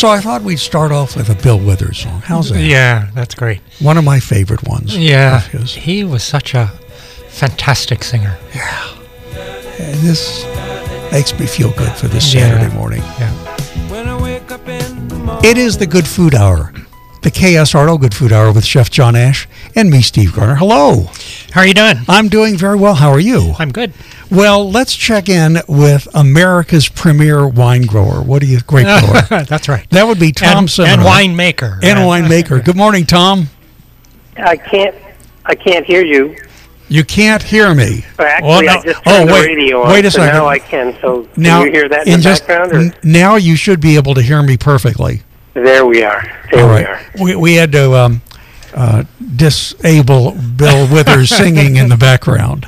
So I thought we'd start off with a Bill Withers song. How's that? Yeah, that's great. One of my favorite ones. Yeah, of his. he was such a fantastic singer. Yeah. And this makes me feel good for this Saturday morning. Yeah. When I wake up in the morning. It is the Good Food Hour. The KS Arnold Good Food Hour with Chef John Ash and me, Steve Garner. Hello. How are you doing? I'm doing very well. How are you? I'm good. Well, let's check in with America's premier wine grower. What do you, grape grower? That's right. That would be Tom Simon. And winemaker. And winemaker. Good morning, Tom. I can't hear you. You can't hear me. Actually, I just turned the radio on. Wait a second. Now I can. So now, can you hear that in the background? Or? Now you should be able to hear me perfectly. There we are. There we are. We had to disable Bill Withers singing in the background.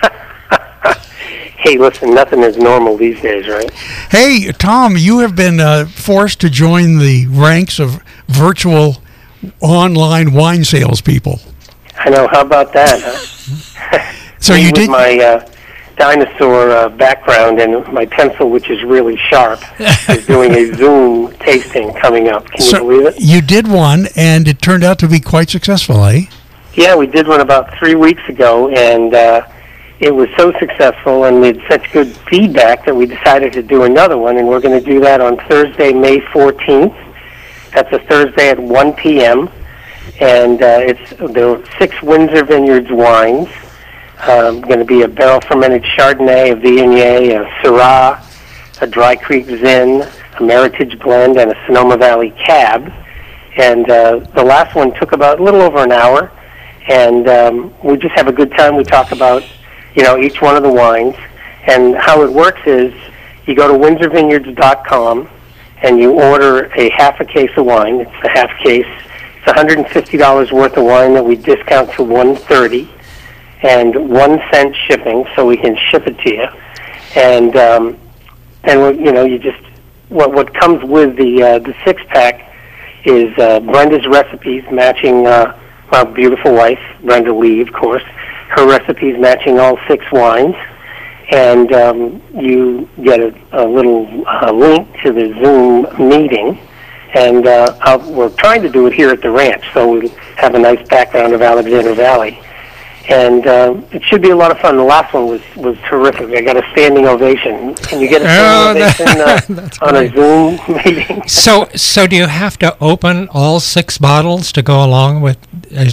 Hey, listen, nothing is normal these days, right? Hey, Tom, you have been forced to join the ranks of virtual online wine salespeople. I know. How about that? Huh? So you did my dinosaur background and my pencil, which is really sharp, is doing a Zoom tasting coming up. Can you believe it? You did one, and it turned out to be quite successful, eh? Yeah, we did one about 3 weeks ago, and it was so successful, and we had such good feedback that we decided to do another one, and we're going to do that on Thursday, May 14th. That's a Thursday at 1 p.m., and there are 6 Windsor Vineyards wines. Going to be a barrel-fermented Chardonnay, a Viognier, a Syrah, a Dry Creek Zin, a Meritage Blend, and a Sonoma Valley Cab. And the last one took about a little over an hour, and we just have a good time. We talk about, each one of the wines. And how it works is you go to windsorvineyards.com, and you order a half a case of wine. It's a half case. It's $150 worth of wine that we discount to $130. And 1 cent shipping, so we can ship it to you. And you just what comes with the 6-pack is Brenda's recipes matching my beautiful wife, Brenda Lee, of course. Her recipes matching all 6 wines, and you get a little link to the Zoom meeting. And we're trying to do it here at the ranch, so we'll have a nice background of Alexander Valley. And it should be a lot of fun. The last one was terrific. I got a standing ovation. Can you get a standing ovation on a Zoom meeting? So do you have to open all 6 bottles to go along with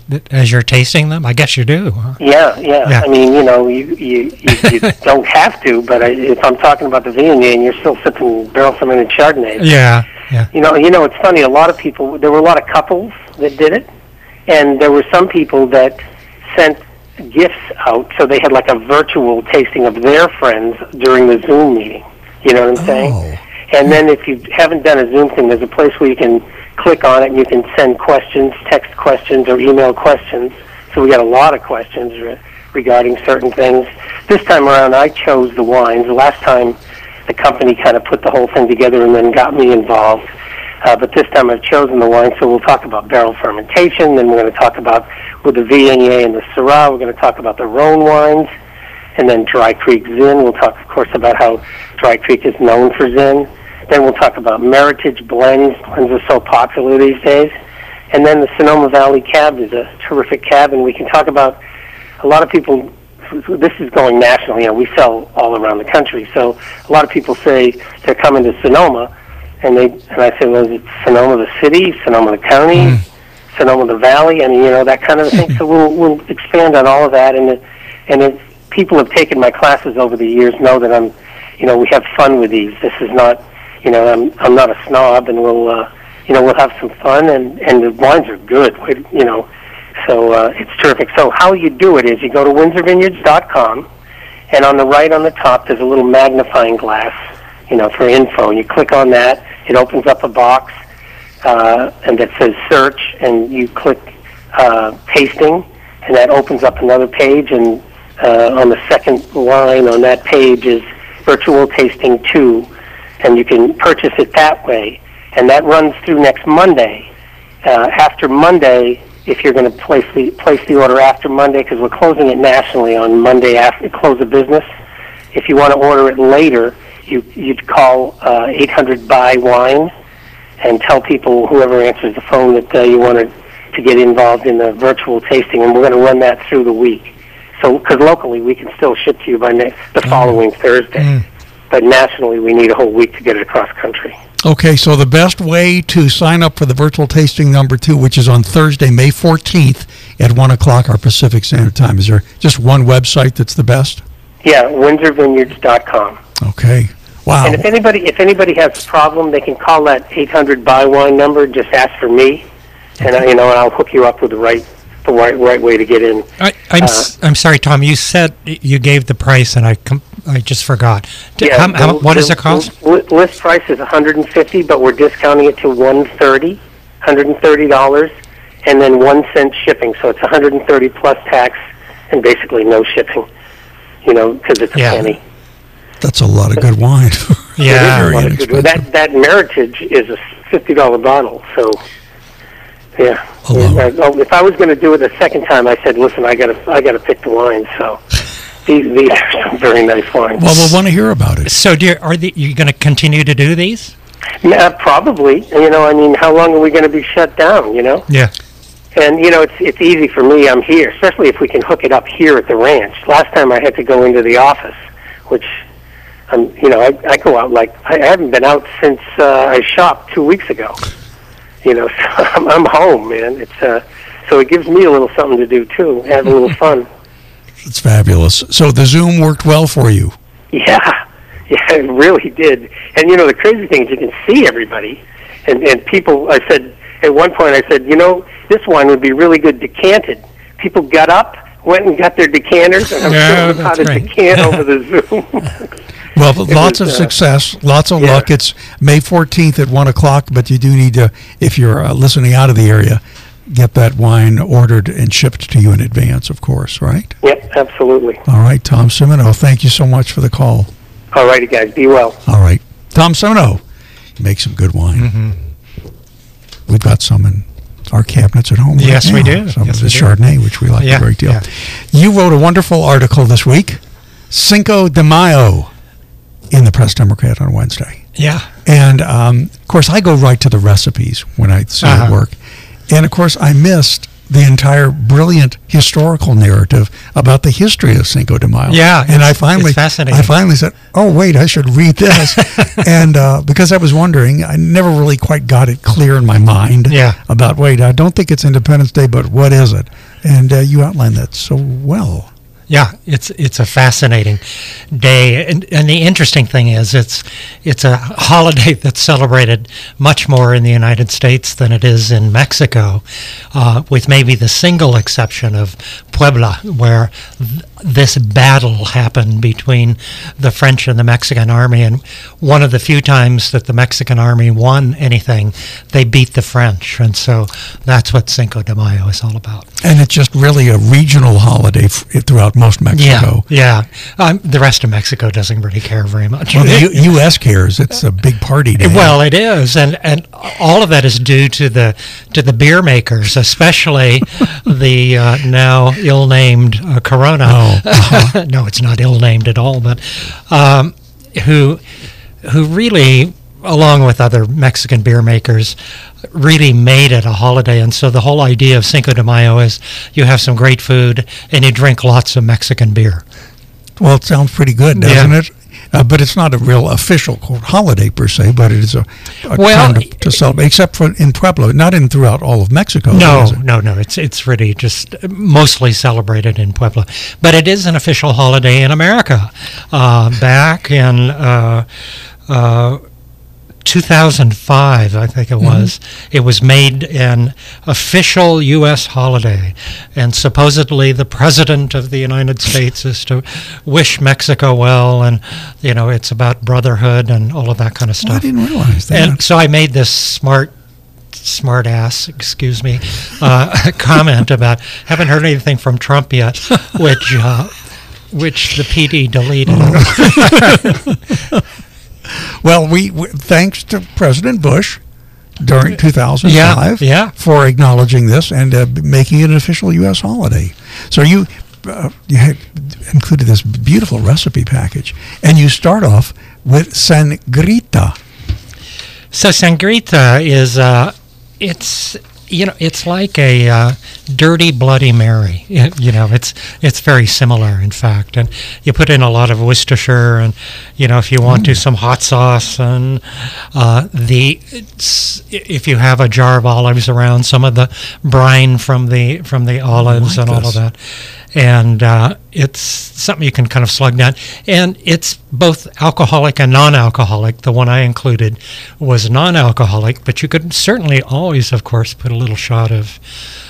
as you're tasting them? I guess you do. Huh? Yeah. I mean, you don't have to, but if I'm talking about the Viognier and you're still sipping barrel-fermented Chardonnay. Yeah. It's funny. There were a lot of couples that did it, and there were some people that sent gifts out, so they had like a virtual tasting of their friends during the Zoom meeting. You know what I'm saying? And then if you haven't done a Zoom thing, there's a place where you can click on it and you can send questions, text questions, or email questions. So we got a lot of questions regarding certain things. This time around, I chose the wines. The last time, the company kind of put the whole thing together and then got me involved. But this time I've chosen the wine, so we'll talk about barrel fermentation, then we're going to talk about, with the Viognier and the Syrah, we're going to talk about the Rhone wines, and then Dry Creek Zin. We'll talk, of course, about how Dry Creek is known for Zin. Then we'll talk about Meritage blends. Blends are so popular these days. And then the Sonoma Valley Cab is a terrific cab, and we can talk about, a lot of people, this is going national, we sell all around the country, so a lot of people say they're coming to Sonoma, and I say, well, is it Sonoma the city, Sonoma the county, Sonoma the valley, and that kind of thing. So we'll expand on all of that, and if people have taken my classes over the years know that we have fun with these. This is not, I'm not a snob, and we'll have some fun, and the wines are good, so it's terrific. So how you do it is you go to windsorvineyards.com, and on the right on the top there's a little magnifying glass, for info, and you click on that. It opens up a box, and that says search, and you click tasting, and that opens up another page, and on the second line on that page is virtual tasting 2, and you can purchase it that way, and that runs through next Monday. After Monday, if you're going to place the order after Monday, because we're closing it nationally on Monday after close of business, if you want to order it later, you'd call 800-BUY-WINE, and tell people, whoever answers the phone, that you want to get involved in the virtual tasting, and we're going to run that through the week. So, because locally we can still ship to you by the following Thursday, but nationally we need a whole week to get it across country. Okay, so the best way to sign up for the virtual tasting number 2, which is on Thursday, May 14th at 1 o'clock our Pacific Standard Time. Is there just one website that's the best? Yeah, WindsorVineyards.com. Okay. Wow. And if anybody has a problem, they can call that 800 buy wine number. Just ask for me, and and I'll hook you up with the right way to get in. I'm sorry, Tom. You said you gave the price, and I just forgot. What does it cost? List price is $150, but we're discounting it to $130, and then 1 cent shipping. So it's $130 plus tax, and basically no shipping. Because it's a penny. That's a lot of good wine. Yeah, very inexpensive. That Meritage is a $50 bottle. So, yeah. If I was going to do it a second time, I said, listen, I got to pick the wine. So these are some very nice wines. Well, we'll want to hear about it. So, are you going to continue to do these? Probably. How long are we going to be shut down? Yeah. And it's easy for me. I'm here, especially if we can hook it up here at the ranch. Last time I had to go into the office, which I go out I haven't been out since I shopped 2 weeks ago. So I'm home, man. It's so it gives me a little something to do too, have a little fun. It's fabulous. So the Zoom worked well for you. Yeah, it really did. And the crazy thing is you can see everybody, and people. I said at one point, this wine would be really good decanted. People got up, went and got their decanters, and I'm showing them how to decant over the Zoom. Well, lots of success, lots of luck. It's May 14th at 1 o'clock, but you do need to, if you're listening out of the area, get that wine ordered and shipped to you in advance, of course, right? Yep, absolutely. All right, Tom Simoneau, thank you so much for the call. All righty, guys. Be well. All right. Tom Simoneau makes some good wine. Mm-hmm. We've got some in our cabinets at home. Yes, we do. Some of the Chardonnay, which we like a great deal. Yeah. You wrote a wonderful article this week, Cinco de Mayo, in the Press Democrat on Wednesday. Yeah. And, of course, I go right to the recipes when I see it work. And, of course, I missed the entire brilliant historical narrative about the history of Cinco de Mayo. Yeah, and it's fascinating. I finally said, oh, wait, I should read this. And because I was wondering, I never really quite got it clear in my mind about, I don't think it's Independence Day, but what is it? And you outlined that so well. Yeah, it's a fascinating day, and the interesting thing is it's a holiday that's celebrated much more in the United States than it is in Mexico, with maybe the single exception of Puebla, where this battle happened between the French and the Mexican army, and one of the few times that the Mexican army won anything, they beat the French, and so that's what Cinco de Mayo is all about. And it's just really a regional holiday throughout most Mexico. Yeah. The rest of Mexico doesn't really care very much. Well, the U.S. cares. It's a big party day. Well, it is, and all of that is due to the beer makers, especially the now ill-named Corona. No, it's not ill-named at all, but who really, along with other Mexican beer makers, really made it a holiday. And so the whole idea of Cinco de Mayo is you have some great food and you drink lots of Mexican beer. Well, it sounds pretty good, doesn't it? But it's not a real official holiday per se, but it is a time to celebrate, except for in Puebla, not in throughout all of Mexico. No. It's really just mostly celebrated in Puebla. But it is an official holiday in America. Back in 2005, I think it was, it was made an official U.S. holiday. And supposedly the President of the United States is to wish Mexico well, and, it's about brotherhood and all of that kind of stuff. I didn't realize that. And so I made this smart ass, comment about, haven't heard anything from Trump yet, which the PD deleted. Well, we thanks to President Bush during 2005 for acknowledging this and making it an official U.S. holiday. So you had included this beautiful recipe package, and you start off with sangrita. So sangrita is it's like a dirty Bloody Mary. It's very similar, in fact. And you put in a lot of Worcestershire, and if you want to, some hot sauce, and if you have a jar of olives around, some of the brine from the olives and all of that. And it's something you can kind of slug down. And it's both alcoholic and non-alcoholic. The one I included was non-alcoholic, but you could certainly always, of course, put a little shot of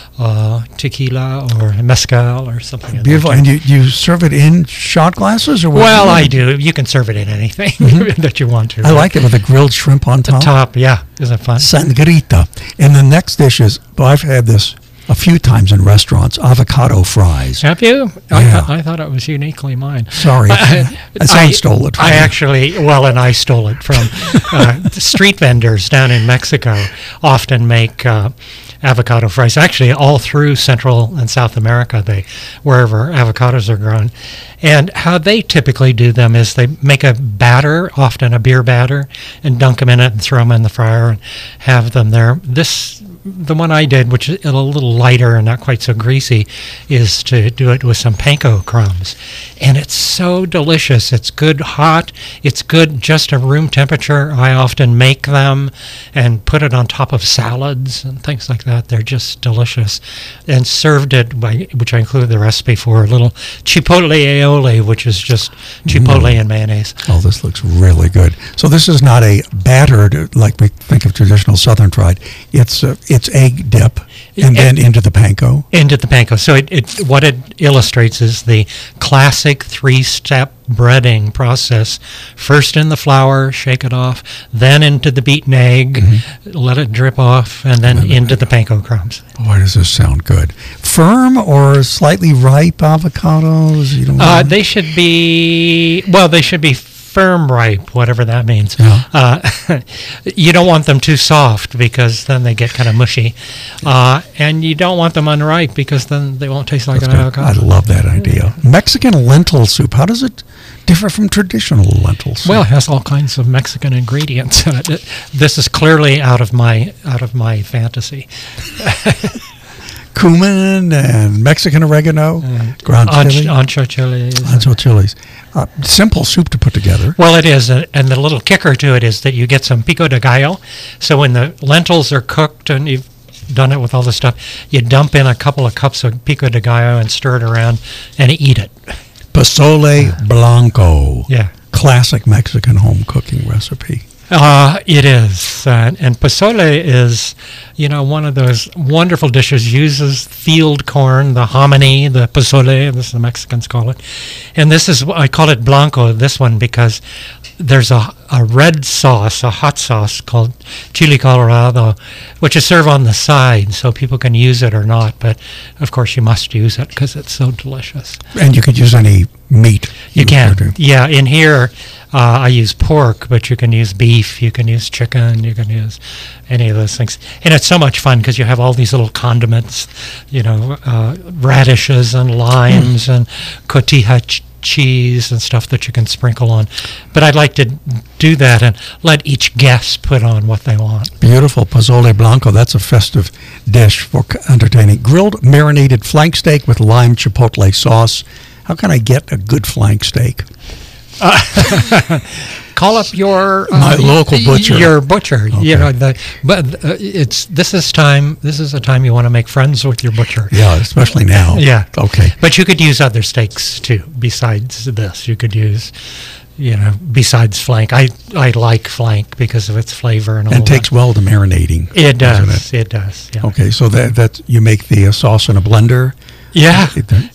tequila or mezcal or something. Beautiful. And you serve it in shot glasses? Or what? Well, I do. You can serve it in anything that you want to. I like it with a grilled shrimp on top. The top, yeah. Isn't it fun? Sangrita. And the next dish is, I've had this a few times in restaurants, avocado fries. Have you? Yeah. I thought it was uniquely mine. Sorry. I stole it from you. I stole it from street vendors down in Mexico often make avocado fries. Actually, all through Central and South America, wherever avocados are grown. And how they typically do them is they make a batter, often a beer batter, and dunk them in it and throw them in the fryer and have them there. The one I did, which is a little lighter and not quite so greasy, is to do it with some panko crumbs. And it's so delicious. It's good hot. It's good just at room temperature. I often make them and put it on top of salads and things like that. They're just delicious. And served it, which I include the recipe for, a little chipotle aioli, which is just chipotle and mayonnaise. Oh, this looks really good. So this is not a battered, like we think of traditional Southern fried. It's egg dip and then into the panko. Into the panko. So what it illustrates is the classic 3-step breading process. First in the flour, shake it off, then into the beaten egg, let it drip off, and then into the panko crumbs. Boy, does this sound good. Firm or slightly ripe avocados? They should be firm ripe, whatever that means. Yeah. You don't want them too soft because then they get kind of mushy. And you don't want them unripe because then they won't taste like an avocado. I love that idea. Mexican lentil soup, how does it differ from traditional lentil soup? Well, it has all kinds of Mexican ingredients in it. This is clearly out of my fantasy. Cumin and Mexican oregano, ground chili. Ancho chilies. Ancho chilies. Simple soup to put together. Well, it is, and the little kicker to it is that you get some pico de gallo. So when the lentils are cooked and you've done it with all the stuff, you dump in a couple of cups of pico de gallo and stir it around and eat it. Pozole blanco. Yeah. Classic Mexican home cooking recipe. It is, and pozole is, one of those wonderful dishes. Uses field corn, the hominy, the pozole, this the Mexicans call it, and I call it blanco. This one because there's a red sauce, a hot sauce called chili colorado, which is served on the side, so people can use it or not. But of course, you must use it because it's so delicious. And you could use any meat. You can, yeah. In here, I use pork, but you can use beef, you can use chicken, you can use any of those things. And it's so much fun because you have all these little condiments, radishes and limes and cotija cheese and stuff that you can sprinkle on. But I'd like to do that and let each guest put on what they want. Beautiful. Pozole blanco. That's a festive dish for entertaining. Grilled marinated flank steak with lime chipotle sauce. How can I get a good flank steak? Call up your my local butcher. Your butcher. Okay. This is a time you want to make friends with your butcher. Yeah, especially now. Yeah. Okay. But you could use other steaks too. Besides this, you could use, besides flank. I like flank because of its flavor and all. And it takes well to marinating. It does. It does. Yeah. Okay, so that you make the sauce in a blender. Yeah,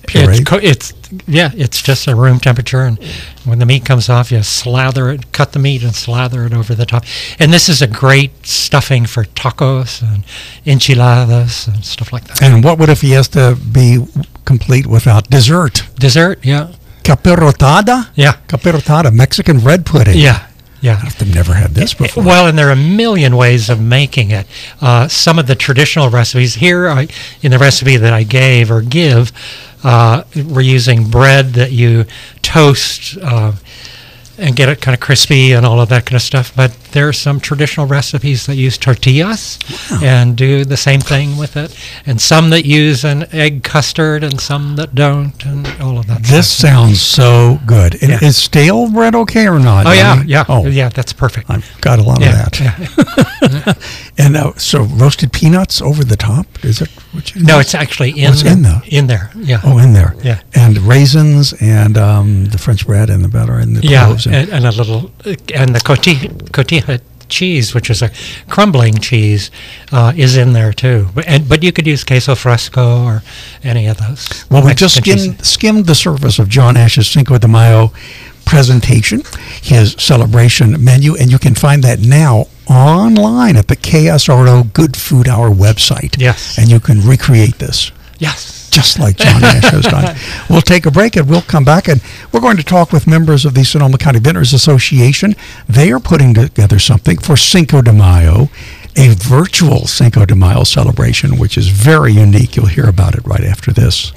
it's just a room temperature, and when the meat comes off, you cut the meat and slather it over the top. And this is a great stuffing for tacos and enchiladas and stuff like that. And what would a fiesta be complete without dessert? Dessert, yeah. Capirotada? Yeah. Capirotada, Mexican red pudding. Yeah. Yeah, I've never had this before. Well, and there are a million ways of making it. Some of the traditional recipes here, in the recipe that I gave or give, we're using bread that you toast and get it kind of crispy and all of that kind of stuff. But there are some traditional recipes that use tortillas and do the same thing with it, and some that use an egg custard and some that don't, and all of that. This sounds so good. Is stale bread okay or not? Oh, yeah, that's perfect. I've got a lot of that. Yeah. And so roasted peanuts over the top, is it? No, it's actually in there. Yeah. Oh, in there. Yeah. And raisins and the French bread and the butter and the cloves. And a little, and the cotija cheese, which is a crumbling cheese, is in there too. But you could use queso fresco or any of those. Well, we just skimmed the surface of John Ash's Cinco de Mayo presentation, his celebration menu, and you can find that now online at the KSRO Good Food Hour website. Yes. And you can recreate this. Yes. Just like John Ash has done. We'll take a break and we'll come back, and we're going to talk with members of the Sonoma County Vintners Association. They are putting together something for Cinco de Mayo, a virtual Cinco de Mayo celebration, which is very unique. You'll hear about it right after this.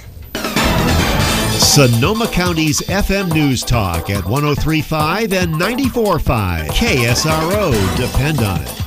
Sonoma County's FM News Talk at 103.5 and 94.5. KSRO. Depend on it.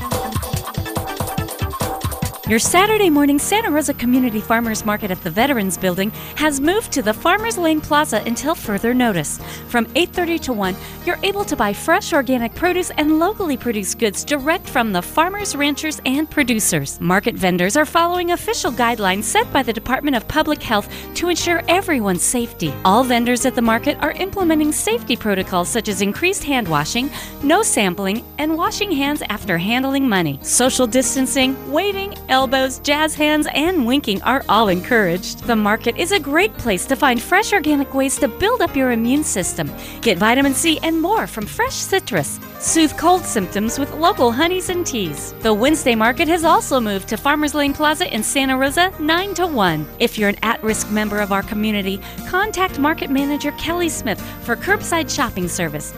Your Saturday morning Santa Rosa Community Farmers Market at the Veterans Building has moved to the Farmers Lane Plaza until further notice. From 8:30 to 1, you're able to buy fresh organic produce and locally produced goods direct from the farmers, ranchers, and producers. Market vendors are following official guidelines set by the Department of Public Health to ensure everyone's safety. All vendors at the market are implementing safety protocols such as increased hand washing, no sampling, and washing hands after handling money. Social distancing, waving, elbows, jazz hands, and winking are all encouraged. The market is a great place to find fresh organic ways to build up your immune system. Get vitamin C and more from fresh citrus. Soothe cold symptoms with local honeys and teas. The Wednesday market has also moved to Farmers Lane Plaza in Santa Rosa 9 to 1. If you're an at-risk member of our community, contact Market Manager Kelly Smith for curbside shopping service.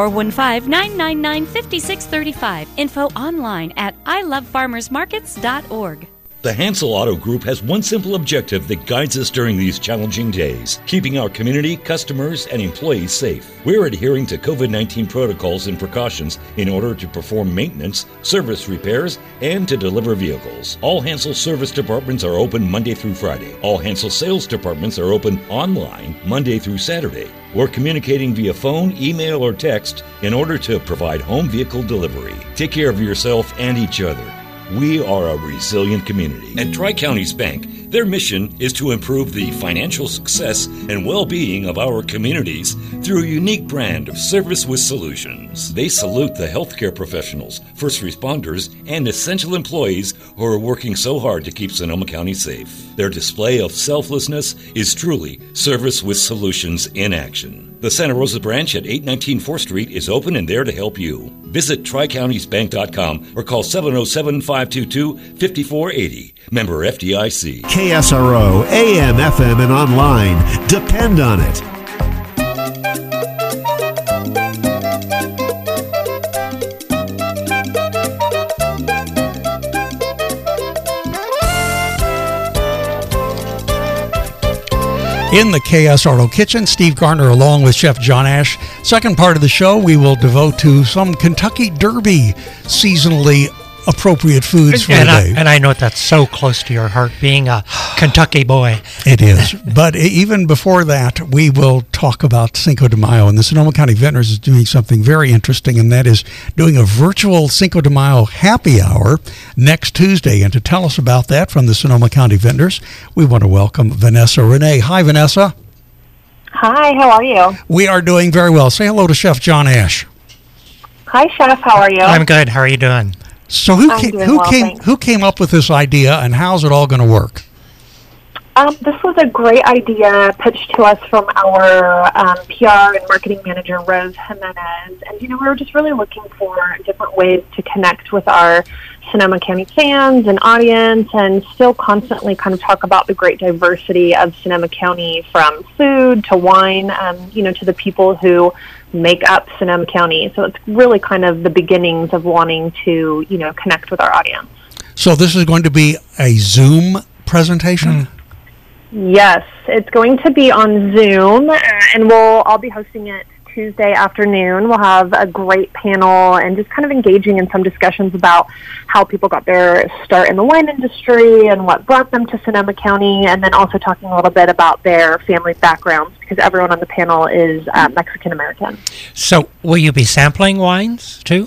415-999-5635. Info online at ilovefarmersmarkets.org. The Hansel Auto Group has one simple objective that guides us during these challenging days: keeping our community, customers, and employees safe. We're adhering to COVID-19 protocols and precautions in order to perform maintenance, service repairs, and to deliver vehicles. All Hansel service departments are open Monday through Friday. All Hansel sales departments are open online Monday through Saturday. We're communicating via phone, email, or text in order to provide home vehicle delivery. Take care of yourself and each other. We are a resilient community. At Tri-Counties Bank, their mission is to improve the financial success and well-being of our communities through a unique brand of service with solutions. They salute the healthcare professionals, first responders, and essential employees who are working so hard to keep Sonoma County safe. Their display of selflessness is truly service with solutions in action. The Santa Rosa branch at 819 4th Street is open and there to help you. Visit TriCountiesBank.com or call 707-522-5480. Member FDIC. KSRO, AM, FM, and online. Depend on it. In the KSRO kitchen, Steve Garner along with Chef John Ash. Second part of the show, we will devote to some Kentucky Derby seasonally appropriate foods for the day. And I know that's so close to your heart, being a Kentucky boy. It is. But even before that, we will talk about Cinco de Mayo. And the Sonoma County Vintners is doing something very interesting, and that is doing a virtual Cinco de Mayo happy hour next Tuesday. And to tell us about that from the Sonoma County Vintners, we want to welcome Vanessa Renee. Hi, Vanessa. Hi, how are you? We are doing very well. Say hello to Chef John Ash. Hi, Chef. How are you? I'm good. How are you doing? So who came up with this idea, and how's it all going to work? This was a great idea pitched to us from our PR and marketing manager, Rose Jimenez. And, we were just really looking for different ways to connect with our Sonoma County fans and audience and still constantly kind of talk about the great diversity of Sonoma County, from food to wine, to the people who make up Sonoma County. So it's really kind of the beginnings of wanting to, connect with our audience. So this is going to be a Zoom presentation? Yes, it's going to be on Zoom, and I'll be hosting it Tuesday afternoon. We'll have a great panel and just kind of engaging in some discussions about how people got their start in the wine industry and what brought them to Sonoma County, and then also talking a little bit about their family backgrounds, because everyone on the panel is Mexican-American. So will you be sampling wines, too?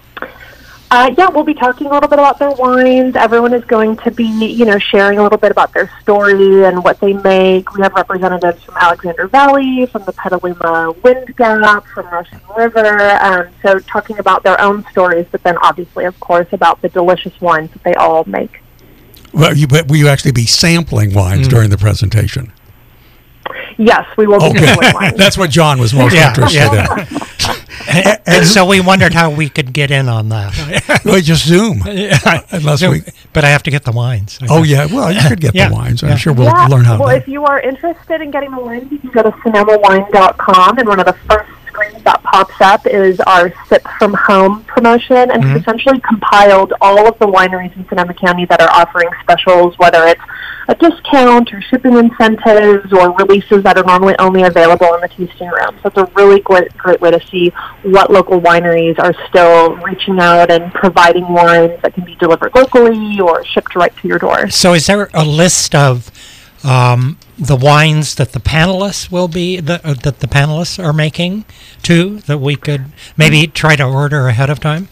Yeah, we'll be talking a little bit about their wines. Everyone is going to be, sharing a little bit about their story and what they make. We have representatives from Alexander Valley, from the Petaluma Wind Gap, from Russian River. So talking about their own stories, but then obviously, of course, about the delicious wines that they all make. Well, will you actually be sampling wines during the presentation? Yes, we will be sampling wines. That's what John was most interested in. And so we wondered how we could get in on that. We just Zoom. But I have to get the wines. Oh, yeah. Well, you could get the wines. I'm sure we'll learn how to. Well, if you are interested in getting the wines, you can go to SonomaWine.com, and one of the first screens that pops up is our Sip From Home promotion, and it's essentially compiled all of the wineries in Sonoma County that are offering specials, whether it's a discount or shipping incentives or releases that are normally only available in the tasting room. So it's a really great way to see what local wineries are still reaching out and providing wines that can be delivered locally or shipped right to your door. So is there a list of the wines that the panelists will be that the panelists are making too, that we could maybe try to order ahead of time?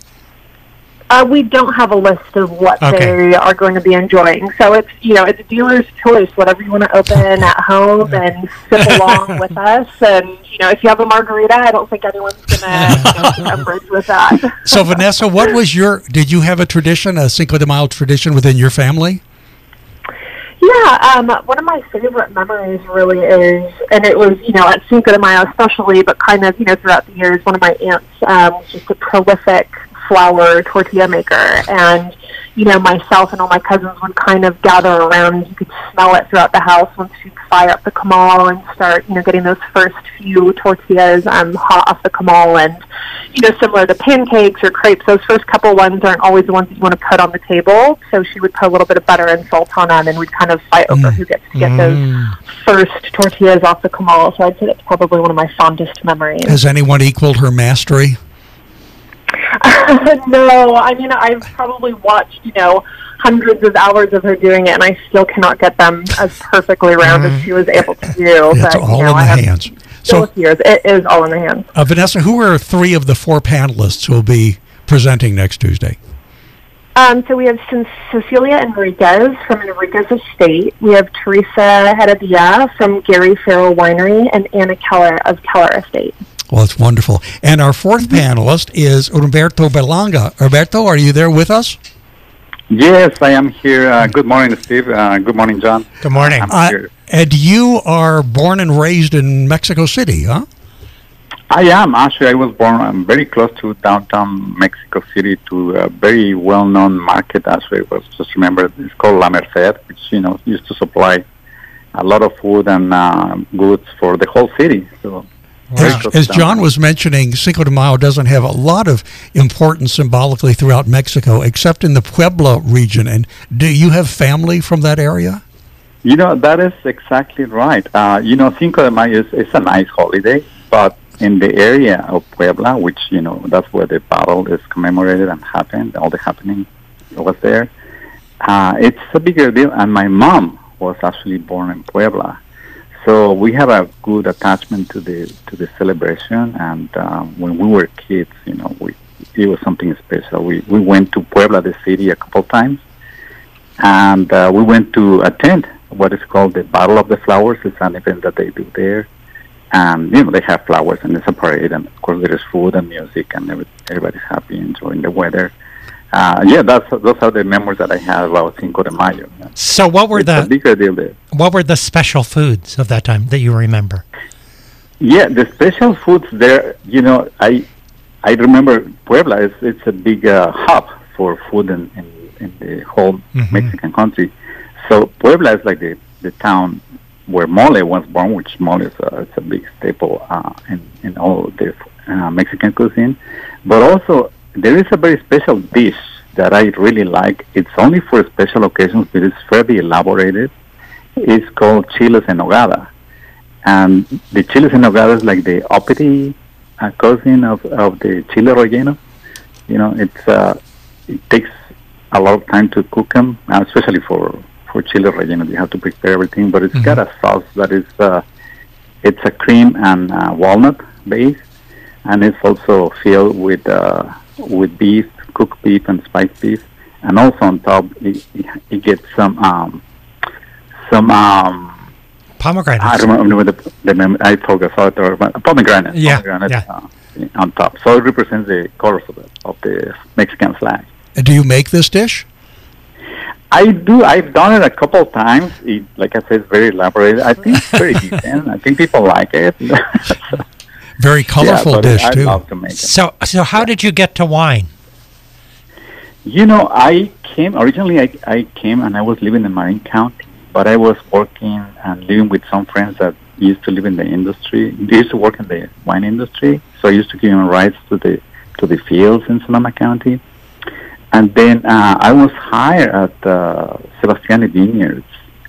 We don't have a list of what they are going to be enjoying. So it's, it's a dealer's choice, whatever you want to open at home and sip along with us. And, if you have a margarita, I don't think anyone's going to take umbrage with that. So, Vanessa, did you have a tradition, a Cinco de Mayo tradition within your family? Yeah, one of my favorite memories really is, and it was, at Cinco de Mayo especially, but kind of, throughout the years, one of my aunts was just a prolific flour tortilla maker, and myself and all my cousins would kind of gather around. You could smell it throughout the house once you fire up the comal and start getting those first few tortillas hot off the comal. And similar to pancakes or crepes, those first couple ones aren't always the ones that you want to put on the table, so she would put a little bit of butter and salt on them, and we'd kind of fight over who gets to get those first tortillas off the comal. So I'd say that's probably one of my fondest memories. Has anyone equaled her mastery? No, I mean, I've probably watched, hundreds of hours of her doing it, and I still cannot get them as perfectly round as she was able to do. It's all in the hands. So it is all in the hands. Vanessa, who are 3 of the 4 panelists who will be presenting next Tuesday? So we have Cecilia Enriquez from Enriquez Estate. We have Teresa Heredia from Gary Farrell Winery, and Anna Keller of Keller Estate. Well, it's wonderful. And our 4th panelist is Humberto Berlanga. Humberto, are you there with us? Yes, I am here. Good morning, Steve. Good morning, John. Good morning. And you are born and raised in Mexico City, huh? I am. Actually, I was born very close to downtown Mexico City, to a very well-known market. Actually, just remember, it's called La Merced, which, used to supply a lot of food and goods for the whole city. So, as John was mentioning, Cinco de Mayo doesn't have a lot of importance symbolically throughout Mexico, except in the Puebla region. And do you have family from that area? That is exactly right. Cinco de Mayo is a nice holiday, but in the area of Puebla, which, that's where the battle is commemorated and happened, all the happening was there, it's a bigger deal. And my mom was actually born in Puebla. So we have a good attachment to the celebration, and when we were kids, it was something special. We went to Puebla, the city, a couple times, and we went to attend what is called the Battle of the Flowers. It's an event that they do there, and they have flowers and it's a parade, and of course there is food and music, and everybody's happy, enjoying the weather. Those are the memories that I have about Cinco de Mayo. So what were a bigger deal there. What were the special foods of that time that you remember? Yeah, the special foods there, I remember Puebla, it's a big hub for food in the whole Mexican country. So Puebla is like the town where mole was born, which mole is it's a big staple in all the Mexican cuisine. But also, there is a very special dish that I really like. It's only for special occasions, but it's fairly elaborated. It's called chiles en nogada. And the chiles en nogada is like the uppity a cousin of the chile relleno. You know, it takes a lot of time to cook them, especially for chile relleno. You have to prepare everything, but it's got a sauce that is it's a cream and walnut base, and it's also filled with beef, cooked beef and spiced beef, and also on top it gets some pomegranates. I don't remember the name. I forgot pomegranate. On top, so it represents the colors of the Mexican flag. Do you make this dish? I do. I've done it a couple of times. Like I said, it's very elaborate. I think it's very decent. I think people like it. Very colorful dish too. I love to make it. So how did you get to wine? You know, I came and I was living in Marin County, but I was working and living with some friends that used to live in the industry. They used to work in the wine industry, so I used to give them rights to the fields in Sonoma County. And then I was hired at Sebastiani Vineyards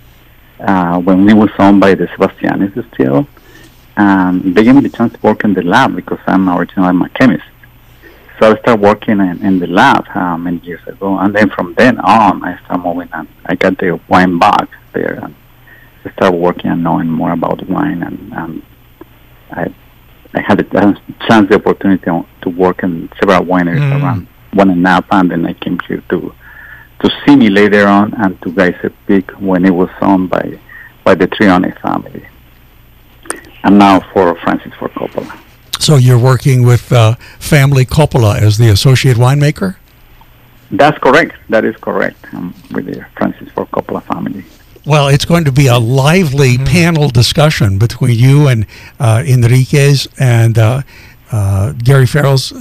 when it was owned by the Sebastianis still. And they gave me the chance to work in the lab because I'm a chemist. So I started working in the lab many years ago. And then from then on, I started moving and I got the wine bag there. And I started working and knowing more about wine. And I had the chance, the opportunity to work in several wineries around one in Napa, and then I came here to Simi later on, and to Geyser Peak when it was owned by the Trione family, and now for Francis Ford Coppola. So you're working with family Coppola as the associate winemaker? That's correct. That is correct. With the Francis Ford Coppola family. Well, it's going to be a lively panel discussion between you and Enriquez and Gary Farrell's.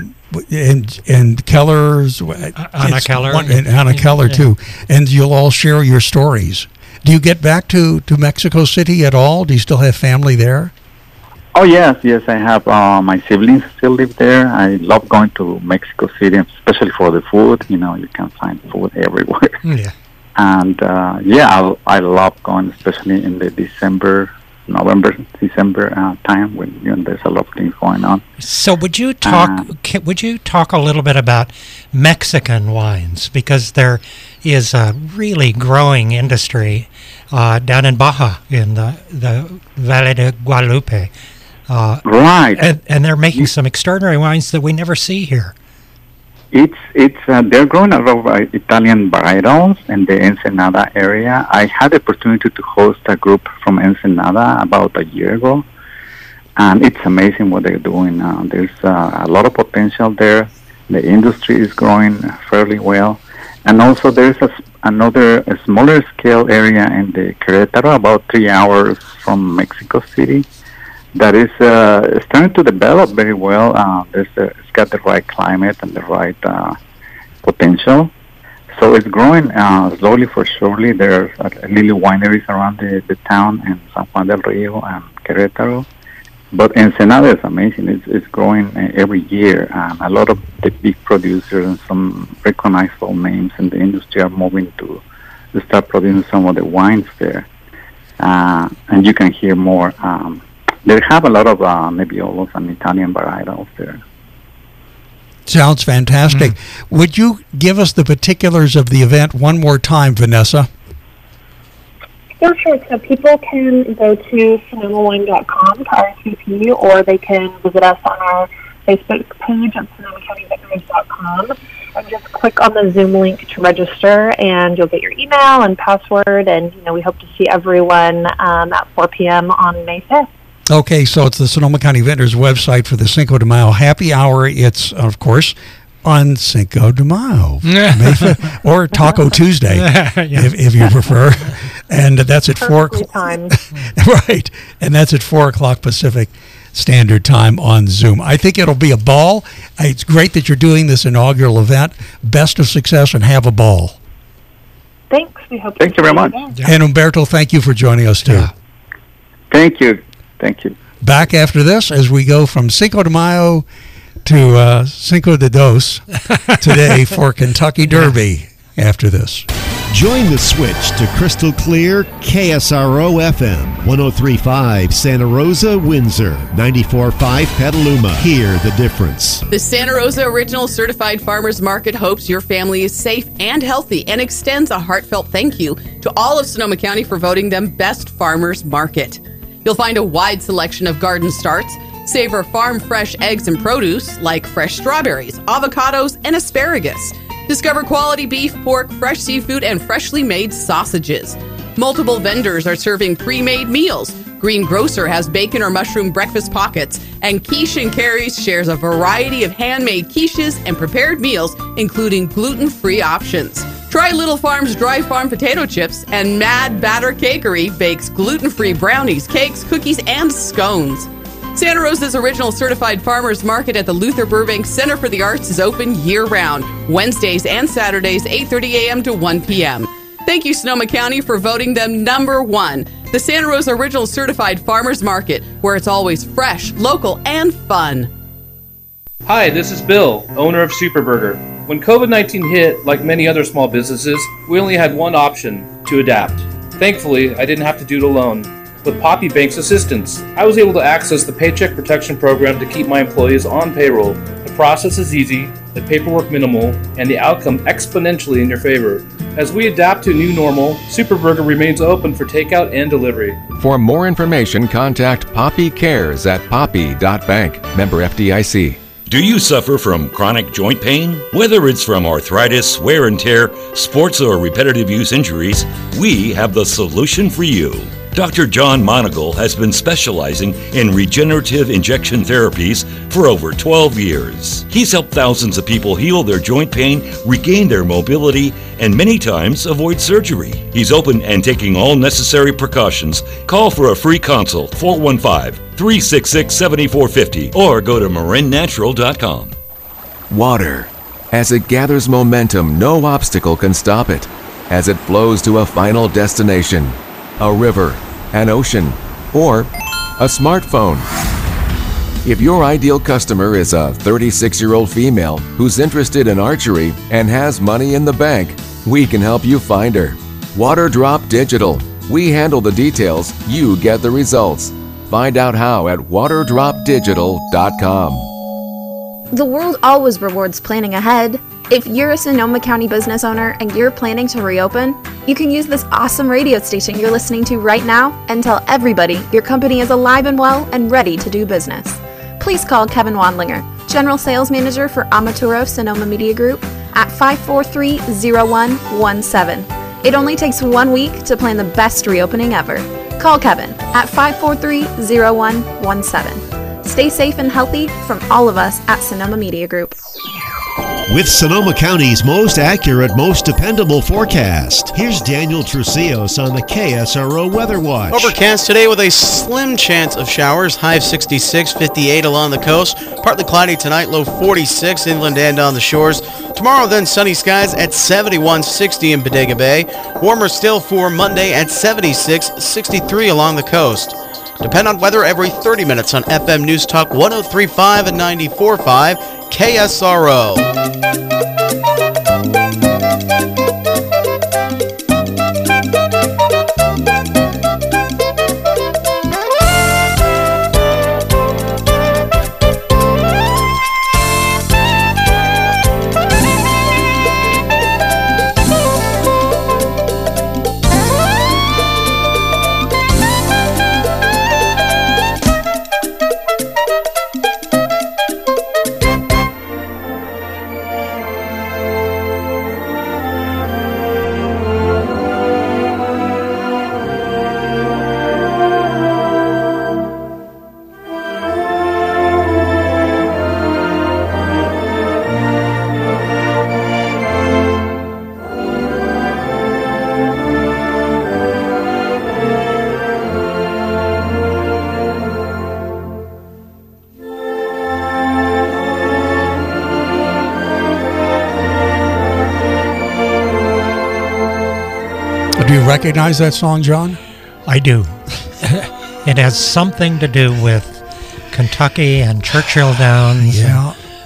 And Keller's Anna Keller and Anna Keller too, and you'll all share your stories. Do you get back to Mexico City at all? Do you still have family there? Oh yes, I have. My siblings still live there. I love going to Mexico City, especially for the food. You know, you can find food everywhere. Yeah. And I love going, especially in the November, December time when there's a lot of things going on. So would you talk a little bit about Mexican wines, because there is a really growing industry down in Baja in the Valle de Guadalupe. Right. And they're making some extraordinary wines that we never see here. They're growing a lot of Italian varietals in the Ensenada area. I had the opportunity to host a group from Ensenada about a year ago, and it's amazing what they're doing. There's a lot of potential there. The industry is growing fairly well, and also there's another smaller scale area in the Querétaro, about 3 hours from Mexico City, that is starting to develop very well. It's got the right climate and the right potential. So it's growing slowly for surely. There are little wineries around the town in San Juan del Rio and Querétaro. But Ensenada is amazing. It's growing every year. A lot of the big producers and some recognizable names in the industry are moving to start producing some of the wines there. And you can hear more. They have a lot of Nebbiolos and Italian varietals there. Sounds fantastic. Would you give us the particulars of the event one more time, Vanessa? Yeah, sure. So people can go to SonomaWine.com to RSVP, or they can visit us on our Facebook page at SonomaCountyVineyards.com and just click on the Zoom link to register, and you'll get your email and password. And we hope to see everyone at 4 p.m. on May 5th. Okay, so it's the Sonoma County Vintners website for the Cinco de Mayo happy hour. It's, of course, on Cinco de Mayo, or Taco Tuesday, if you prefer. And that's at 4 o'clock. Right, and that's at 4 o'clock Pacific Standard Time on Zoom. I think it'll be a ball. It's great that you're doing this inaugural event. Best of success and have a ball. Thanks. We hope. Thank you very much. And Humberto, thank you for joining us too. Thank you. Thank you. Back after this as we go from Cinco de Mayo to Cinco de Dos today for Kentucky Derby after this. Join the switch to crystal clear KSRO FM, 103.5 Santa Rosa, Windsor, 94.5 Petaluma. Hear the difference. The Santa Rosa Original Certified Farmers Market hopes your family is safe and healthy and extends a heartfelt thank you to all of Sonoma County for voting them Best Farmers Market. You'll find a wide selection of garden starts, savor farm fresh eggs and produce like fresh strawberries, avocados, and asparagus. Discover quality beef, pork, fresh seafood, and freshly made sausages. Multiple vendors are serving pre-made meals. Green Grocer has bacon or mushroom breakfast pockets, and Quiche and Carrie's shares a variety of handmade quiches and prepared meals, including gluten-free options. Try Little Farm's dry farm potato chips, and Mad Batter Cakery bakes gluten-free brownies, cakes, cookies, and scones. Santa Rosa's Original Certified Farmers Market at the Luther Burbank Center for the Arts is open year-round, Wednesdays and Saturdays, 8:30 a.m. to 1 p.m. Thank you, Sonoma County, for voting them number one, the Santa Rosa Original Certified Farmers Market, where it's always fresh, local, and fun. Hi, this is Bill, owner of Superburger. When COVID-19 hit, like many other small businesses, we only had one option: to adapt. Thankfully, I didn't have to do it alone. With Poppy Bank's assistance, I was able to access the Paycheck Protection Program to keep my employees on payroll. The process is easy, the paperwork minimal, and the outcome exponentially in your favor. As we adapt to a new normal, Superburger remains open for takeout and delivery. For more information, contact Poppy Cares at poppy.bank. Member FDIC. Do you suffer from chronic joint pain? Whether it's from arthritis, wear and tear, sports or repetitive use injuries, we have the solution for you. Dr. John Monagle has been specializing in regenerative injection therapies for over 12 years. He's helped thousands of people heal their joint pain, regain their mobility, and many times avoid surgery. He's open and taking all necessary precautions. Call for a free consult, 415-366-7450, or go to marinnatural.com. Water. As it gathers momentum, no obstacle can stop it. As it flows to a final destination. A river, an ocean, or a smartphone. If your ideal customer is a 36-year-old female who's interested in archery and has money in the bank, we can help you find her. Waterdrop Digital. We handle the details, you get the results. Find out how at waterdropdigital.com. The world always rewards planning ahead. If you're a Sonoma County business owner and you're planning to reopen, you can use this awesome radio station you're listening to right now and tell everybody your company is alive and well and ready to do business. Please call Kevin Wandlinger, General Sales Manager for Amaturo Sonoma Media Group, at 543-0117. It only takes 1 week to plan the best reopening ever. Call Kevin at 543-0117. Stay safe and healthy from all of us at Sonoma Media Group. With Sonoma County's most accurate, most dependable forecast, here's Daniel Trucios on the KSRO Weather Watch. Overcast today with a slim chance of showers, high of 66, 58 along the coast. Partly cloudy tonight, low 46 inland and on the shores. Tomorrow then sunny skies at 71, 60 in Bodega Bay. Warmer still for Monday at 76, 63 along the coast. Depend on weather every 30 minutes on FM News Talk 103.5 and 94.5 KSRO. Do you recognize that song, John? I do. It has something to do with Kentucky and Churchill Downs. Yeah.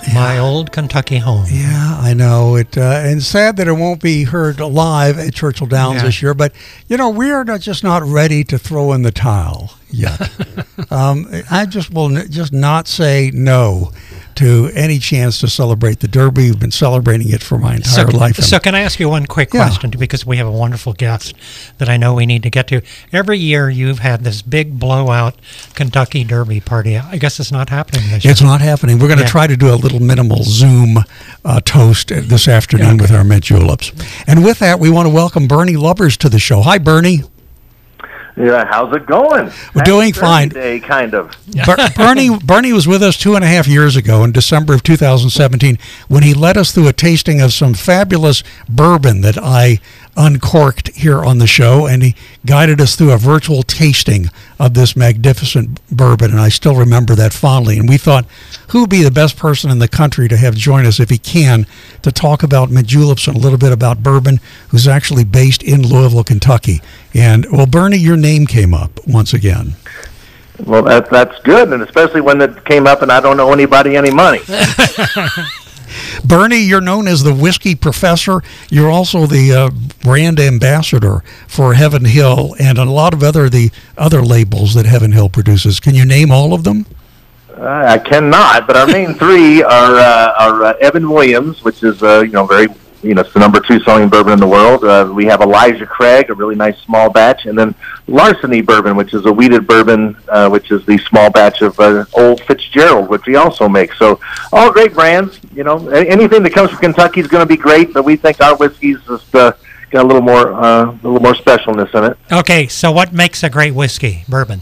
My old Kentucky home. Yeah, I know it, and sad that it won't be heard live at Churchill Downs this year. But we are just not ready to throw in the towel yet. I just will just not say no to any chance to celebrate the Derby. We've been celebrating it for my entire life. So can I ask you one quick question, because we have a wonderful guest that I know we need to get to. Every year you've had this big blowout Kentucky Derby party. I guess it's not happening this year. It's not happening. We're going to try to do a little minimal Zoom toast this afternoon with our mint juleps. And with that, we want to welcome Bernie Lubbers to the show. Hi, Bernie. Yeah, how's it going? We're doing fine. Day, kind of. Bernie was with us 2.5 years ago in December of 2017 when he led us through a tasting of some fabulous bourbon that I uncorked here on the show, and he guided us through a virtual tasting of this magnificent bourbon, and I still remember that fondly. And we thought, who would be the best person in the country to have join us if he can to talk about mint juleps and a little bit about bourbon, who's actually based in Louisville, Kentucky. And, well, Bernie, your name came up once again. Well, that's good, and especially when it came up and I don't owe anybody any money. Bernie, you're known as the whiskey professor. You're also the brand ambassador for Heaven Hill and a lot of other labels that Heaven Hill produces. Can you name all of them? I cannot, but our main three are Evan Williams, which is very it's the number 2 selling bourbon in the world. We have Elijah Craig, a really nice small batch, and then Larceny Bourbon, which is a wheated bourbon, which is the small batch of Old Fitzgerald, which we also make. So all great brands. Anything that comes from Kentucky is going to be great, but we think our whiskey's just got a little more specialness in it. Okay, so what makes a great whiskey, bourbon?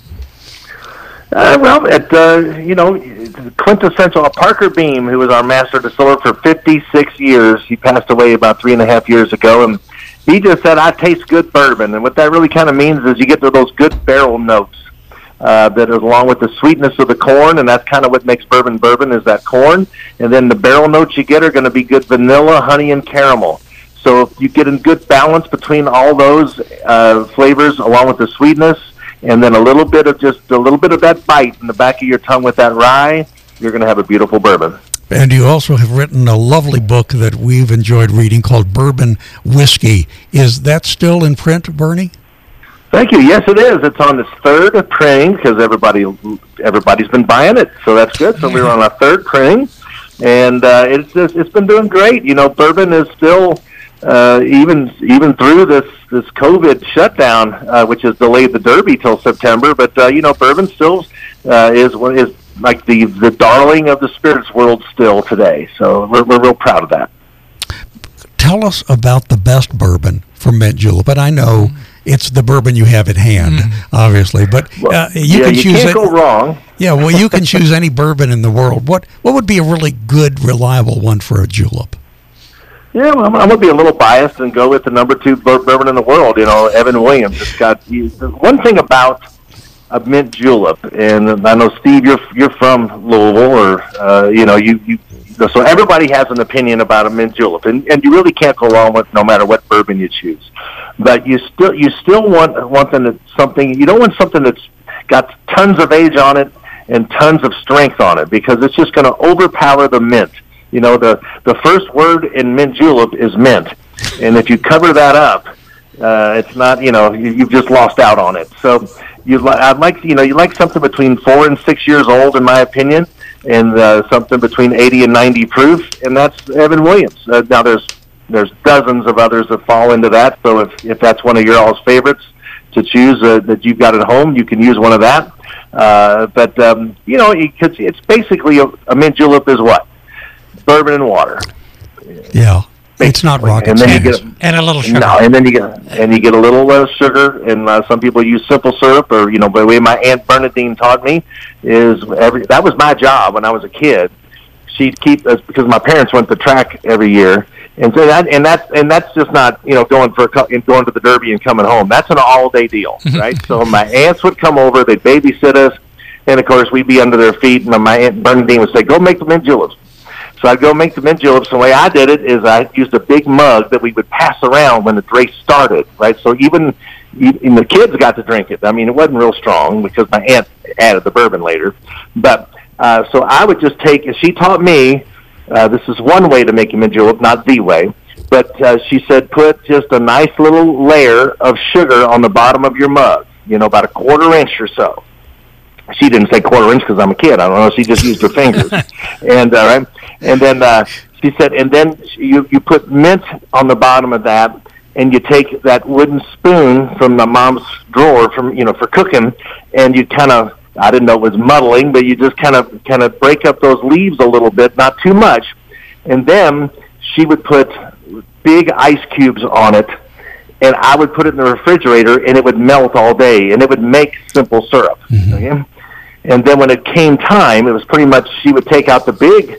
Quintessential. Parker Beam, who was our master distiller for 56 years, he passed away about 3.5 years ago, and he just said, I taste good bourbon. And what that really kind of means is you get to those good barrel notes that is along with the sweetness of the corn, and that's kind of what makes bourbon is that corn. And then the barrel notes you get are going to be good vanilla, honey, and caramel. So if you get a good balance between all those flavors along with the sweetness, and then a little bit of that bite in the back of your tongue with that rye, you're going to have a beautiful bourbon. And you also have written a lovely book that we've enjoyed reading called Bourbon Whiskey. Is that still in print, Bernie? Thank you. Yes, it is. It's on its 3rd printing because everybody's been buying it, so that's good. So we're on our 3rd printing, and it's been doing great. Bourbon is still even through this COVID shutdown, which has delayed the Derby till September. But bourbon still is like the darling of the spirits world still today. So we're real proud of that. Tell us about the best bourbon from Mint Julep. But I know it's the bourbon you have at hand, obviously. But you can't go wrong. Yeah, well, you can choose any bourbon in the world. What would be a really good, reliable one for a julep? Yeah, well, I'm going to be a little biased and go with the number 2 bourbon in the world, Evan Williams. It's got one thing about a mint julep, and I know, Steve, you're from Louisville, or so everybody has an opinion about a mint julep, and you really can't go wrong with no matter what bourbon you choose. But you still want something. You don't want something that's got tons of age on it and tons of strength on it, because it's just going to overpower the mint. The first word in mint julep is mint, and if you cover that up, it's not. You've just lost out on it. So you like something between 4 and 6 years old, in my opinion, and something between 80 and 90 proof, and that's Evan Williams. Now there's dozens of others that fall into that. So if that's one of your all's favorites to choose that you've got at home, you can use one of that. But it's basically a mint julep is what? Bourbon and water. Yeah, it's not rocket science. And a little sugar. No, and then you get a little sugar, and some people use simple syrup, or the way my Aunt Bernadine taught me is that was my job when I was a kid. She'd keep us because my parents went to track every year, and so that's just not going to the Derby and coming home. That's an all-day deal, right? So my aunts would come over, they'd babysit us, and of course we'd be under their feet, and my Aunt Bernadine would say, "Go make the mint juleps." So I'd go make the mint juleps. The way I did it is I used a big mug that we would pass around when the race started, right? So even the kids got to drink it. I mean, it wasn't real strong because my aunt added the bourbon later. But so I would just take, she taught me This is one way to make a mint julep, not the way. But she said put just a nice little layer of sugar on the bottom of your mug, about a 1/4 inch or so. She didn't say 1/4 inch because I'm a kid. I don't know. She just used her fingers. And right. And then she said, and then you put mint on the bottom of that, and you take that wooden spoon from the mom's drawer for cooking, and you kind of, I didn't know it was muddling, but you just kind of break up those leaves a little bit, not too much, and then she would put big ice cubes on it, and I would put it in the refrigerator, and it would melt all day, and it would make simple syrup. Mm-hmm. Okay? And then when it came time, it was pretty much she would take out the big,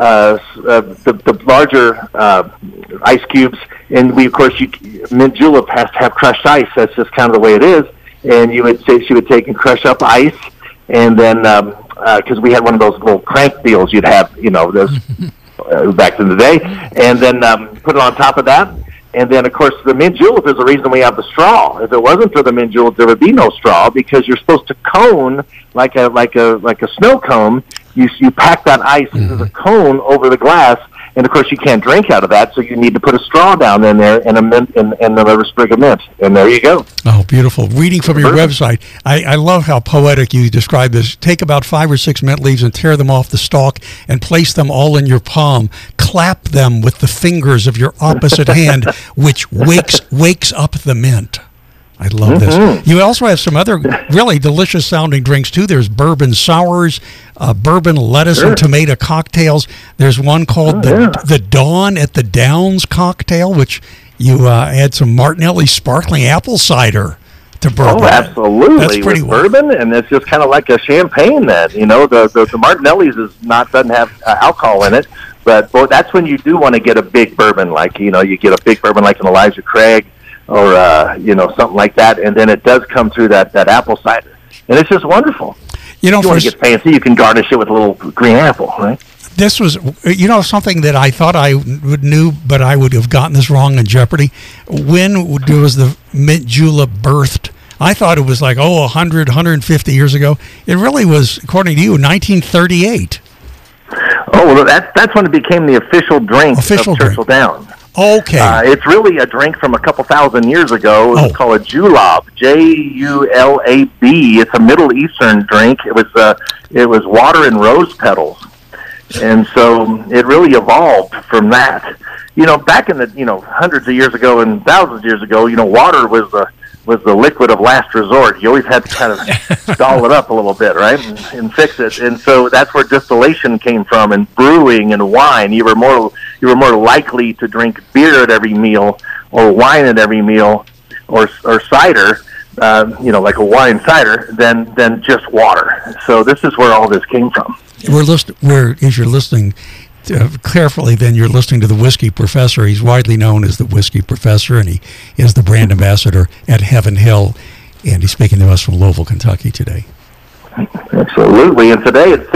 the larger ice cubes, and mint julep has to have crushed ice. That's just kind of the way it is. And she would take and crush up ice, and then because we had one of those little crank deals you'd have, those back in the day, and then put it on top of that. And then, of course, the mint julep is the reason we have the straw. If it wasn't for the mint julep, there would be no straw, because you're supposed to cone like a snow cone. You pack that ice as a cone over the glass, and of course you can't drink out of that, so you need to put a straw down in there and a mint and another sprig of mint, and there you go. Oh, beautiful! Reading from your website, I love how poetic you describe this. Take about 5 or 6 mint leaves and tear them off the stalk and place them all in your palm. Clap them with the fingers of your opposite hand, which wakes up the mint. I love this. You also have some other really delicious sounding drinks too. There's bourbon sours, bourbon lettuce and tomato cocktails. There's one called the Dawn at the Downs cocktail, which you add some Martinelli sparkling apple cider to bourbon. Oh, absolutely. That's pretty with bourbon, and it's just kind of like a champagne. That the Martinelli's doesn't have alcohol in it, but that's when you do want to get a big bourbon, like you get a big bourbon like an Elijah Craig, or something like that, and then it does come through that apple cider, and it's just wonderful. If you want to get fancy, you can garnish it with a little green apple, right? This was, something that I thought I knew, but I would have gotten this wrong in Jeopardy. When was the mint julep birthed? I thought it was like 100, 150 years ago. It really was, according to you, 1938. Oh, well, that's when it became the official drink of Churchill Downs. Okay. It's really a drink from a couple thousand years ago. It's called a julab, Julab. It's a Middle Eastern drink. It was water and rose petals, and so it really evolved from that. Back in the hundreds of years ago and thousands of years ago, water was the liquid of last resort. You always had to kind of doll it up a little bit, right, and fix it. And so that's where distillation came from, and brewing and wine. You were more likely to drink beer at every meal, or wine at every meal, or cider, like a wine cider, than just water. So this is where all this came from. As you're listening carefully, then you're listening to the Whiskey Professor. He's widely known as the Whiskey Professor, and he is the brand ambassador at Heaven Hill, and he's speaking to us from Louisville, Kentucky today. Absolutely, and today it's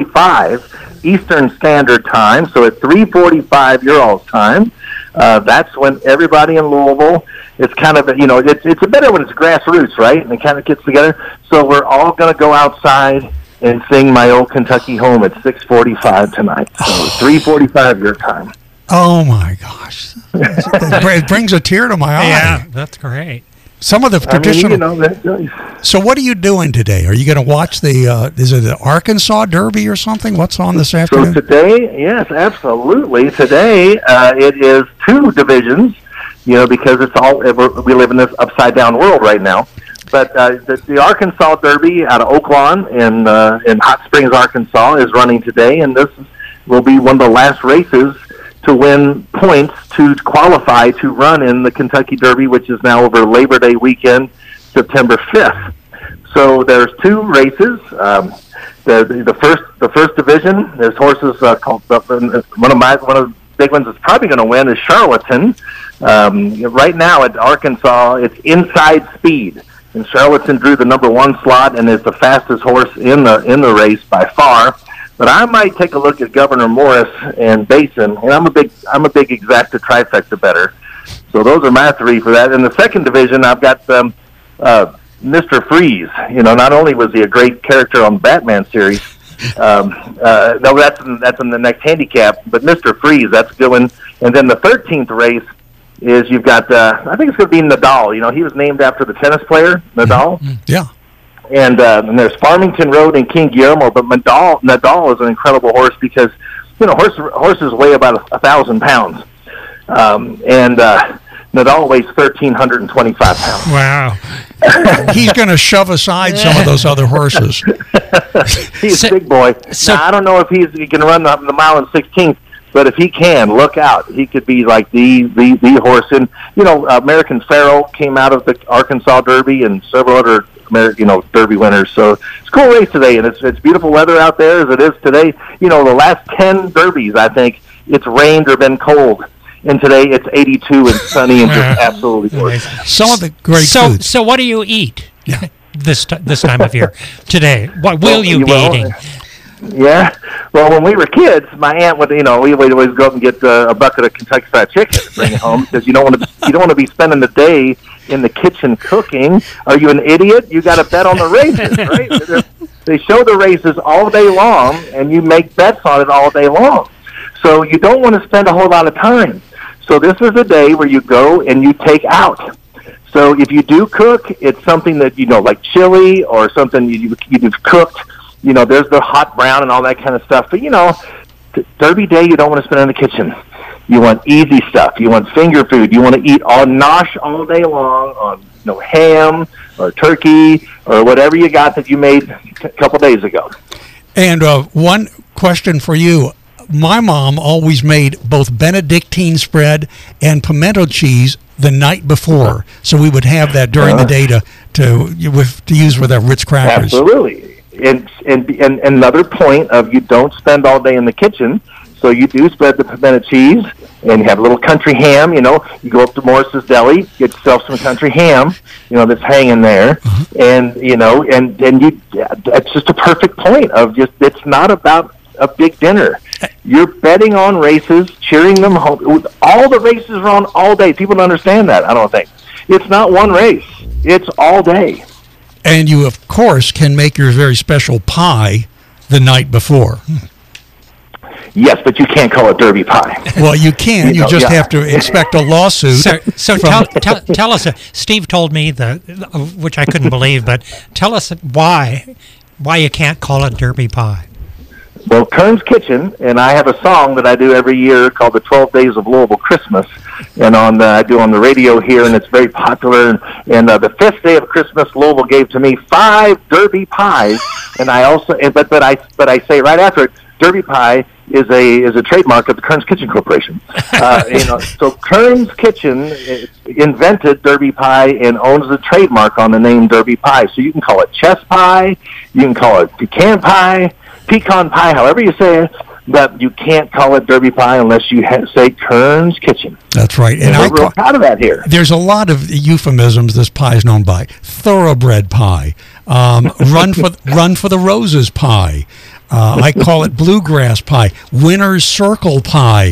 6:45 Eastern Standard Time, so at 3:45 your all's time. That's when everybody in Louisville, it's kind of, it's better when it's grassroots, right? And it kind of gets together. So we're all going to go outside and sing My Old Kentucky Home at 6:45 tonight. So 3:45 your time. Oh, my gosh. It brings a tear to my eye. Yeah, that's great. Some of the traditional... So what are you doing today? Are you going to watch is it the Arkansas Derby or something? What's on this afternoon? So today, yes, absolutely. Today, it is 2 divisions, because it's all, we live in this upside-down world right now. But the Arkansas Derby out of Oaklawn in Hot Springs, Arkansas, is running today, and this will be one of the last races to win points to qualify to run in the Kentucky Derby, which is now over Labor Day weekend, September 5th. So there's 2 races. The first division, there's horses called one of the big ones that's probably going to win is Charlatan. Right now at Arkansas, it's Inside Speed. And Charlatan drew the number 1 slot and is the fastest horse in the race by far. But I might take a look at Governor Morris and Basin, and I'm a big exacta trifecta better. So those are my 3 for that. In the second division, I've got Mr. Freeze. Not only was he a great character on the Batman series, No, that's in the next handicap. But Mr. Freeze, that's going. And then the 13th race is you've got. I think it's going to be Nadal. You know, he was named after the tennis player Nadal. Yeah. And there's Farmington Road and King Guillermo, but Nadal is an incredible horse because, you know, horses weigh about 1,000 pounds, and Nadal weighs 1,325 pounds. Wow. He's going to shove aside some of those other horses. He's a big boy. Now, I don't know if he can run the mile and 16th, but if he can, look out. He could be like the horse. And, you know, American Pharoah came out of the Arkansas Derby and several other Derby winners. So it's a cool race today, and it's beautiful weather out there as it is today. You know, the last 10 Derbies, I think, it's rained or been cold. And today it's 82 and sunny and just absolutely gorgeous. Some of the great foods. So what do you eat this time of year today? What will you be eating? Yeah. Well, when we were kids, my aunt would, we would always go up and get a bucket of Kentucky Fried Chicken and bring it home because you don't want to be spending the day in the kitchen cooking. Are you an idiot? You got to bet on the races, right? They show the races all day long, and you make bets on it all day long. So you don't want to spend a whole lot of time. So this is a day where you go and you take out. So if you do cook, it's something that, like chili or something you've cooked. There's the hot brown and all that kind of stuff. But, Derby day, you don't want to spend in the kitchen. You want easy stuff. You want finger food. You want to eat nosh all day long on ham or turkey or whatever you got that you made a couple days ago. And one question for you. My mom always made both Benedictine spread and pimento cheese the night before, so we would have that during the day to use with our Ritz crackers. Absolutely. And another point of you don't spend all day in the kitchen, so you do spread the pimento cheese and have a little country ham. You go up to Morris's Deli, get yourself some country ham, that's hanging there, and it's just a perfect point of it's not about a big dinner. You're betting on races, cheering them home. All the races are on all day. People don't understand that, I don't think. It's not one race. It's all day. And you, of course, can make your very special pie the night before. Yes, but you can't call it Derby pie. Well, you can. You just have to expect a lawsuit. So tell us. Steve told me which I couldn't believe, but tell us why you can't call it Derby pie. Well, Kern's Kitchen, and I have a song that I do every year called the 12 Days of Louisville Christmas, and I do on the radio here, and it's very popular. And the 5th day of Christmas, Louisville gave to me 5 Derby pies, and I also, but I say right after it, Derby pie is a trademark of the Kern's Kitchen Corporation. So Kern's Kitchen invented Derby pie and owns the trademark on the name Derby pie. So you can call it chess pie, you can call it pecan pie, however you say it, but you can't call it Derby pie unless you say Kern's Kitchen. That's right. And we're real proud of that here. There's a lot of euphemisms this pie is known by. Thoroughbred pie, run for the roses pie. I call it bluegrass pie, winner's circle pie,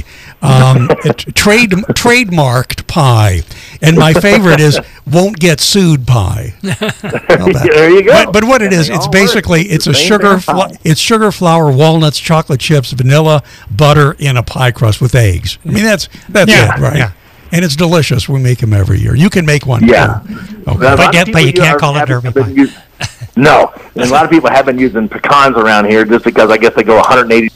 trademarked pie, and my favorite is won't get sued pie. There you go. But what it is, it's basically it's sugar flour, walnuts, chocolate chips, vanilla, butter in a pie crust with eggs. I mean that's it, right? Yeah. And it's delicious. We make them every year. You can make one. Yeah, okay. But you can't call it Derby pie. No, and a lot of people have been using pecans around here just because I guess they go 180.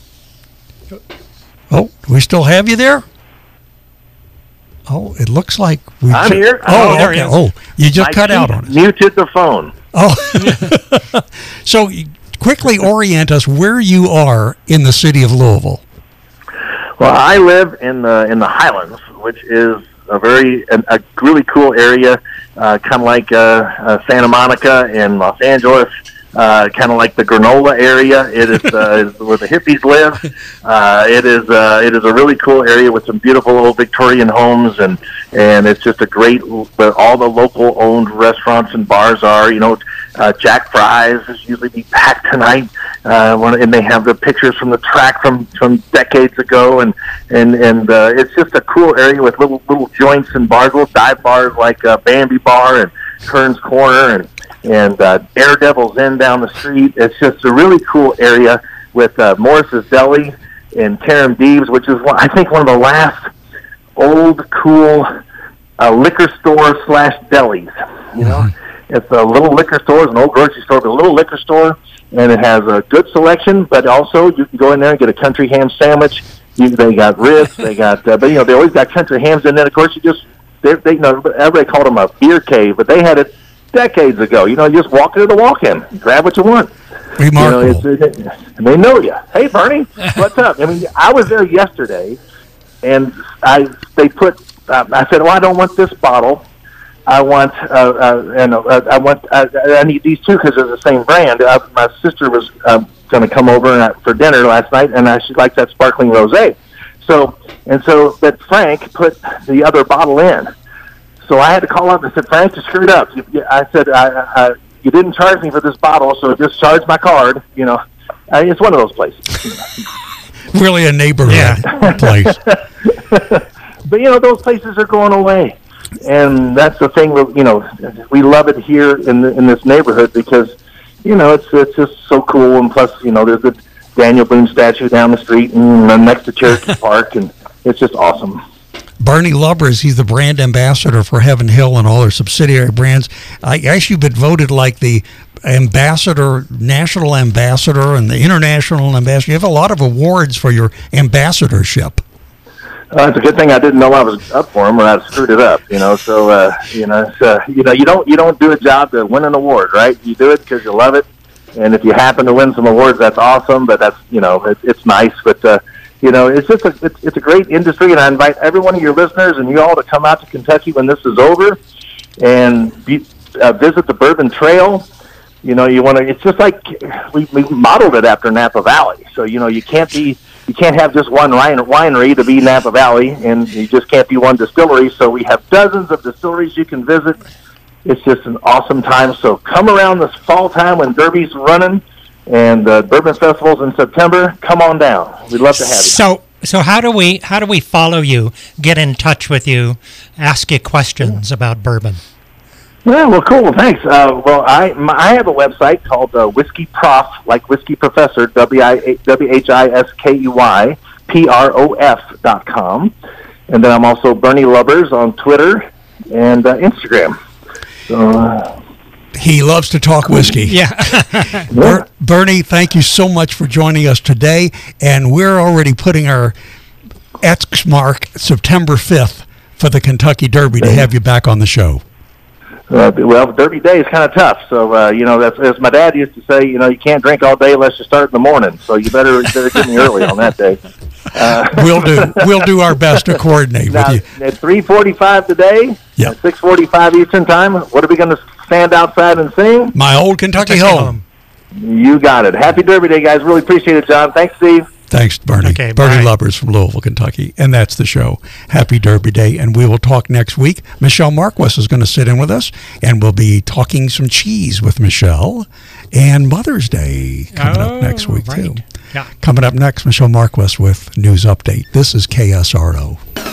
Oh, do we still have you there? Oh, it looks like we. I'm here. Oh, there okay. Oh, you just cut out on us. Muted the phone. Oh, so quickly orient us where you are in the city of Louisville. Well, I live in the Highlands, which is a really cool area, kind of like Santa Monica and Los Angeles, kind of like the Granola area. It is where the hippies live. It is a really cool area with some beautiful old Victorian homes, and it's just a great where all the local owned restaurants and bars are. Jack Fry's is usually be packed tonight, and they have the pictures from the track from decades ago, and it's just a cool area with little joints and bars, little dive bars like Bambi Bar and Kern's Corner, and and Daredevil's Inn down the street. It's just a really cool area with Morris's Deli and Taram Deeb's, which is, I think, one of the last old, cool liquor store / delis. You know, it's a little liquor store. It's an old grocery store, but a little liquor store, and it has a good selection. But also, you can go in there and get a country ham sandwich. They got ribs. They got, but you know, they always got country hams. And then, of course, they you know, everybody called them a beer cave, but they had it decades ago. You know, you just walk into the walk-in, grab what you want. Remarkable. You know, and they know you. Hey, Bernie, what's up? I mean, I was there yesterday, and I said, well, I don't want this bottle. I want, I need these two because they're the same brand. My sister was going to come over for dinner last night, and she likes that sparkling rosé. But Frank put the other bottle in. So I had to call up and said, Frank, you screwed up. I said, you didn't charge me for this bottle, so just charge my card. You know, it's one of those places. Really a neighborhood place. But, you know, those places are going away. And that's the thing, you know, we love it here in this neighborhood because, you know, it's just so cool. And plus, you know, there's the Daniel Boone statue down the street and next to Cherokee Park, and it's just awesome. Bernie Lubbers, he's the brand ambassador for Heaven Hill and all their subsidiary brands. I guess you've been voted like the ambassador, national ambassador, and the international ambassador. You have a lot of awards for your ambassadorship. It's a good thing I didn't know I was up for them, or I'd screwed it up. You know, so you don't do a job to win an award, right? You do it because you love it, and if you happen to win some awards, that's awesome. But that's, you know, it's nice, but. You know, it's just it's a great industry, and I invite every one of your listeners and you all to come out to Kentucky when this is over and visit the Bourbon Trail. You know, you want to. It's just like we modeled it after Napa Valley. So you know, you can't have just one winery to be Napa Valley, and you just can't be one distillery. So we have dozens of distilleries you can visit. It's just an awesome time. So come around this fall time when Derby's running. And Bourbon Festival's in September. Come on down. We'd love to have you. So how do we follow you, get in touch with you, ask you questions about bourbon? Well, cool. Thanks. I have a website called Whiskey Prof, like Whiskey Professor, WHISKEYPROF.com. And then I'm also Bernie Lubbers on Twitter and Instagram. So... He loves to talk whiskey. Yeah. Bernie, thank you so much for joining us today. And we're already putting our X mark September 5th for the Kentucky Derby to have you back on the show. Well, Derby Day is kind of tough. So, you know, that's, as my dad used to say, you know, you can't drink all day unless you start in the morning. So you better get me early on that day. We'll do our best to coordinate with you. At 3:45 today, at 6:45 Eastern Time, what are we going to stand outside and sing? My Old Kentucky Home. You got it. Happy Derby Day, guys. Really appreciate it, John. Thanks, Steve. Thanks, Bernie. Okay, Bernie Lubbers from Louisville, Kentucky. And that's the show. Happy Derby Day. And we will talk next week. Michelle Marquis is going to sit in with us, and we'll be talking some cheese with Michelle. And Mother's Day coming up next week, too. Yeah. Coming up next, Michelle Marquis with News Update. This is KSRO.